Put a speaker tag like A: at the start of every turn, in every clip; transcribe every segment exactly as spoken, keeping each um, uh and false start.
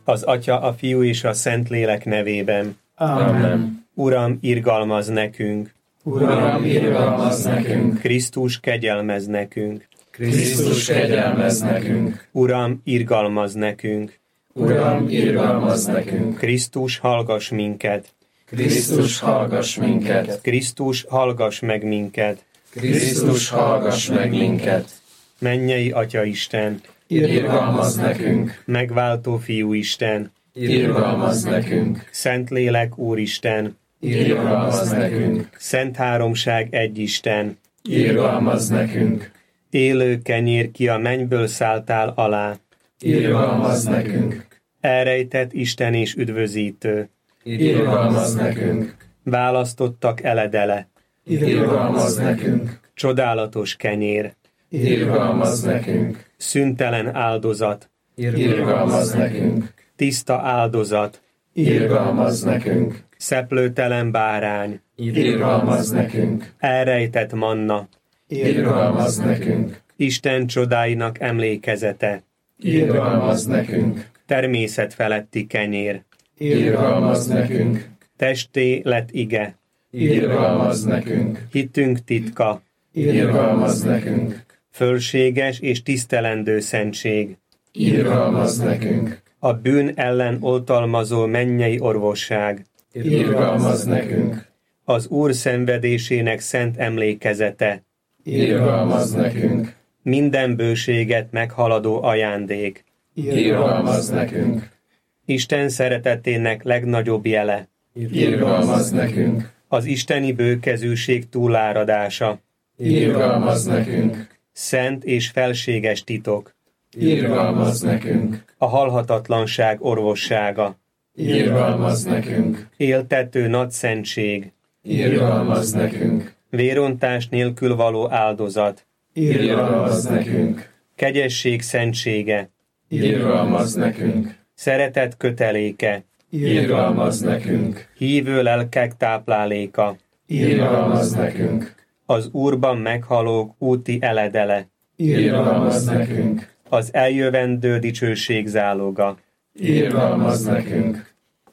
A: Az Atya, a Fiú és a Szentlélek nevében.
B: Amen.
A: Uram, irgalmazz nekünk.
B: Uram, irgalmazz nekünk.
A: Krisztus, kegyelmezz nekünk.
B: Krisztus, kegyelmezz nekünk.
A: Uram, irgalmazz nekünk.
B: Uram, irgalmazz nekünk.
A: Krisztus, hallgass minket.
B: Krisztus, hallgass minket.
A: Krisztus, hallgass meg minket.
B: Krisztus, hallgass meg minket.
A: Mennyei Atya Isten,
B: Irgalmazz nekünk.
A: megváltó Fiú Isten,
B: Irgalmazz nekünk.
A: Szentlélek Úristen,
B: Irgalmazz nekünk.
A: Szent Háromság egy Isten,
B: Irgalmazz nekünk.
A: élő kenyér, ki a mennyből szálltál alá,
B: Irgalmazz nekünk.
A: elrejtett Isten és üdvözítő,
B: Irgalmazz nekünk.
A: választottak eledele,
B: Irgalmazz nekünk.
A: csodálatos kenyér,
B: Irgalmazz nekünk.
A: szüntelen áldozat,
B: Irgalmazz nekünk.
A: tiszta áldozat,
B: Irgalmazz nekünk.
A: szeplőtelen bárány,
B: Irgalmazz nekünk.
A: elrejtett manna,
B: Irgalmazz nekünk.
A: Isten csodáinak emlékezete,
B: Irgalmazz nekünk.
A: természet feletti kenyér,
B: Irgalmazz nekünk.
A: testé lett ige,
B: Irgalmazz nekünk.
A: hitünk titka,
B: Irgalmazz nekünk.
A: fölséges és tisztelendő szentség,
B: Irgalmazz nekünk.
A: a bűn ellen oltalmazó mennyei orvosság,
B: Irgalmazz nekünk.
A: az Úr szenvedésének szent emlékezete,
B: Irgalmazz nekünk.
A: minden bőséget meghaladó ajándék,
B: Irgalmazz nekünk.
A: Isten szeretetének legnagyobb jele,
B: Irgalmazz nekünk.
A: az isteni bőkezűség túláradása,
B: Irgalmazz nekünk.
A: szent és felséges titok,
B: Irgalmazz nekünk.
A: a halhatatlanság orvossága,
B: Irgalmazz nekünk.
A: éltető nagy szentség,
B: Irgalmazz nekünk.
A: vérontás nélkül való áldozat,
B: Irgalmazz nekünk.
A: kegyesség szentsége,
B: Irgalmazz nekünk.
A: szeretet köteléke,
B: Irgalmazz nekünk.
A: hívő lelkek tápláléka,
B: Irgalmaz nekünk.
A: az Úrban meghalók úti eledele,
B: Irgalmaz nekünk.
A: az eljövendő dicsőség záloga.
B: Irgalmaz nekünk.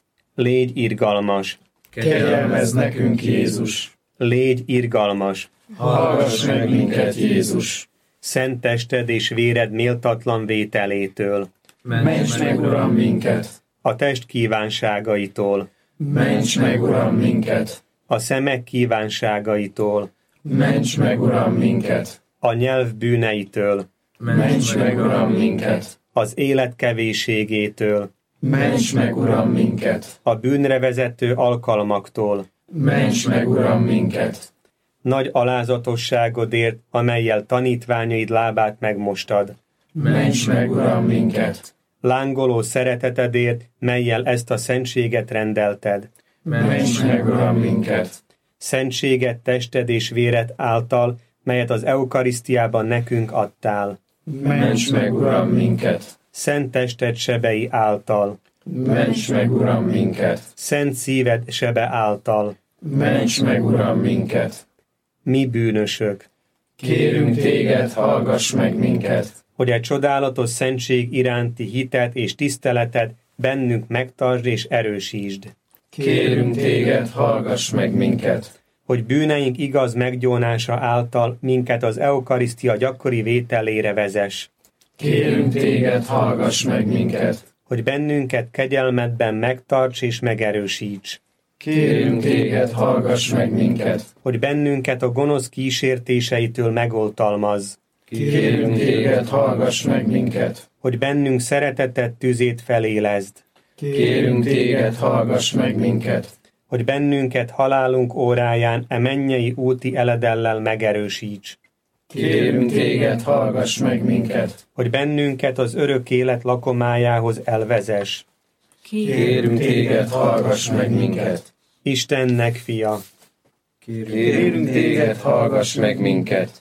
A: Légy irgalmas,
B: Kegyelmezz nekünk, Jézus.
A: légy irgalmas,
B: Hallgass meg minket, Jézus.
A: szent tested és véred méltatlan vételétől,
B: Ments meg, Uram, minket.
A: a test kívánságaitól,
B: Ments meg, Uram, minket.
A: a szemek kívánságaitól,
B: Ments meg, Uram, minket.
A: a nyelv bűneitől,
B: Ments meg, Uram, minket.
A: az élet kevésségétől,
B: Ments meg, Uram, minket.
A: a bűnre vezető alkalmaktól,
B: Ments meg, Uram, minket.
A: nagy alázatosságodért, amellyel tanítványaid lábát megmostad,
B: Ments meg, Uram, minket.
A: lángoló szeretetedért, mellyel ezt a szentséget rendelted,
B: Ments meg, Uram, minket.
A: szentséget tested és véred által, melyet az eukarisztiában nekünk adtál,
B: Ments meg, Uram, minket.
A: szent tested sebei által,
B: Ments meg, Uram, minket.
A: szent szíved sebe által,
B: Ments meg, Uram, minket.
A: mi bűnösök,
B: Kérünk téged, hallgass meg minket.
A: hogy egy csodálatos szentség iránti hitet és tiszteletet bennünk megtartsd és erősítsd,
B: Kérünk téged, hallgass meg minket.
A: hogy bűneink igaz meggyónása által minket az eukarisztia gyakori vételére vezess,
B: Kérünk téged, hallgass meg minket.
A: hogy bennünket kegyelmedben megtarts és megerősíts,
B: Kérünk téged, hallgass meg minket.
A: hogy bennünket a gonosz kísértéseitől megoltalmazz,
B: Kérünk téged, hallgass meg minket.
A: hogy bennünk szeretetet tüzét felélezd,
B: Kérünk téged, hallgass meg minket.
A: hogy bennünket halálunk óráján e mennyei úti eledellel megerősíts,
B: Kérünk téged, hallgass meg minket.
A: hogy bennünket az örök élet lakomájához elvezess.
B: Kérünk téged, hallgass meg minket.
A: Istennek fia,
B: Kérünk téged, hallgass meg minket.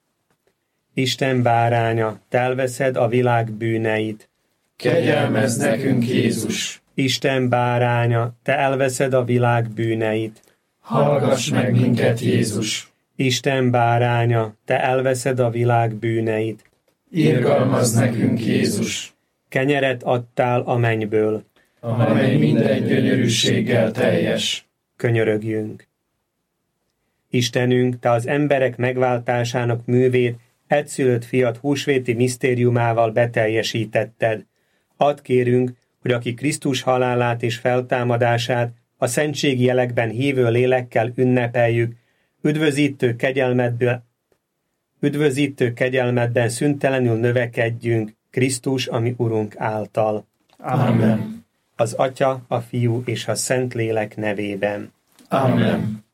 A: Isten báránya, te elveszed a világ bűneit.
B: Kegyelmezz nekünk, Jézus.
A: Isten báránya, te elveszed a világ bűneit.
B: Hallgass meg minket, Jézus.
A: Isten báránya, te elveszed a világ bűneit.
B: Irgalmazz nekünk, Jézus.
A: Kenyeret adtál a mennyből,
B: amely minden gyönyörűséggel teljes.
A: Könyörögjünk. Istenünk, Te az emberek megváltásának művét egyszülött fiad húsvéti misztériumával beteljesítetted. Add kérünk, hogy aki Krisztus halálát és feltámadását a szentségi jelekben hívő lélekkel ünnepeljük, üdvözítő kegyelmedből, üdvözítő kegyelmedben szüntelenül növekedjünk Krisztus, ami Urunk által.
B: Amen.
A: Az Atya, a Fiú és a Szentlélek nevében.
B: Amen.